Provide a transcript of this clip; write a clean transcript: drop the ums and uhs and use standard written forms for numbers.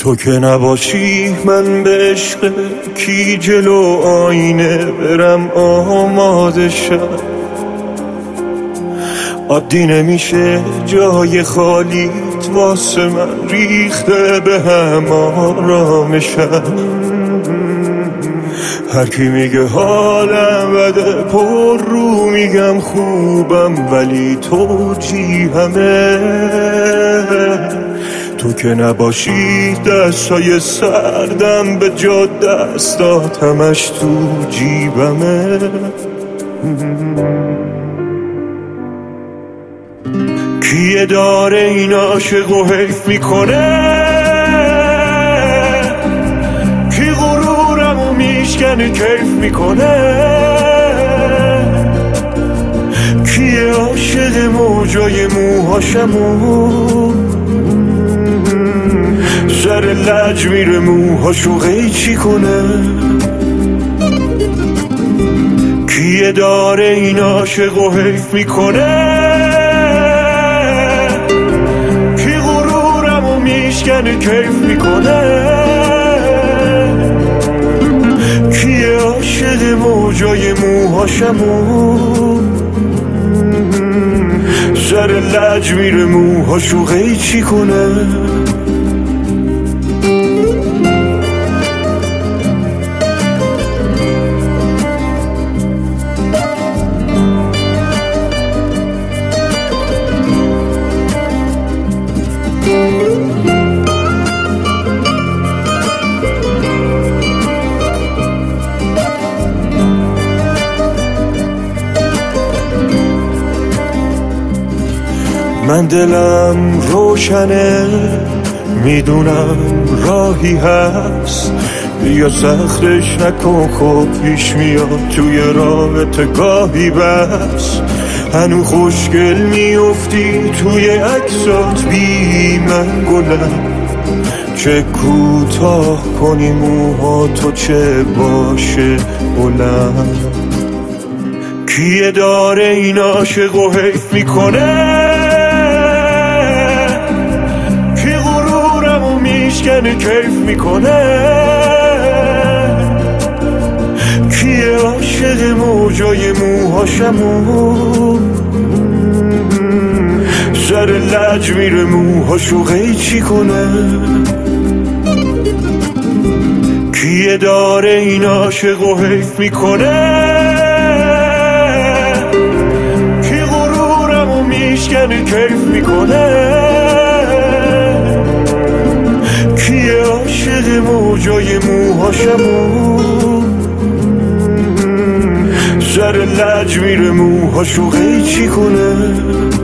تو که نباشی من به عشق کی جلو آینه برم آماده شد. عادی نمیشه جای خالیت واسه من ریخته به هم آرامشم. هر کی میگه حالم بده پر رو میگم خوبم، ولی تو جیهمه. تو که نباشی دستای سردم به جا دستات همش تو جیبمه. کیه داره این عاشق و حیف میکنه؟ کی غرورمو میشکنه کیف میکنه؟ کیه عاشق موجای موهاشمو سر لج میره موهاشو قیچی کنه؟ کیه داره این عاشق و حیف میکنه؟ کی غرورمو میشکنه کیف میکنه؟ کیه عاشق موجای موهاشمو سر لج میره موهاشو قیچی کنه؟ من دلم روشنه میدونم راهی هست، بیا سختش نکن خب پیش میاد توی رابطه گاهی بس. هنو خوشگل میافتی توی عکسات بی من گلم، چه کوتاه کنی موها تو چه باشه بلند. کیه داره این عاشق و حیف میکنه؟ کی غرورمو میشکنه کیف میکنه؟ کیه عاشق موجای موهاشمو سر لج میره موهاشو قیچی کنه؟ کیه داره این عاشق و حیف میکنه؟ میشکنه کیف میکنه؟ کیه عاشق موجای موهاشمو سر لج میره موهاشو قیچی کنه؟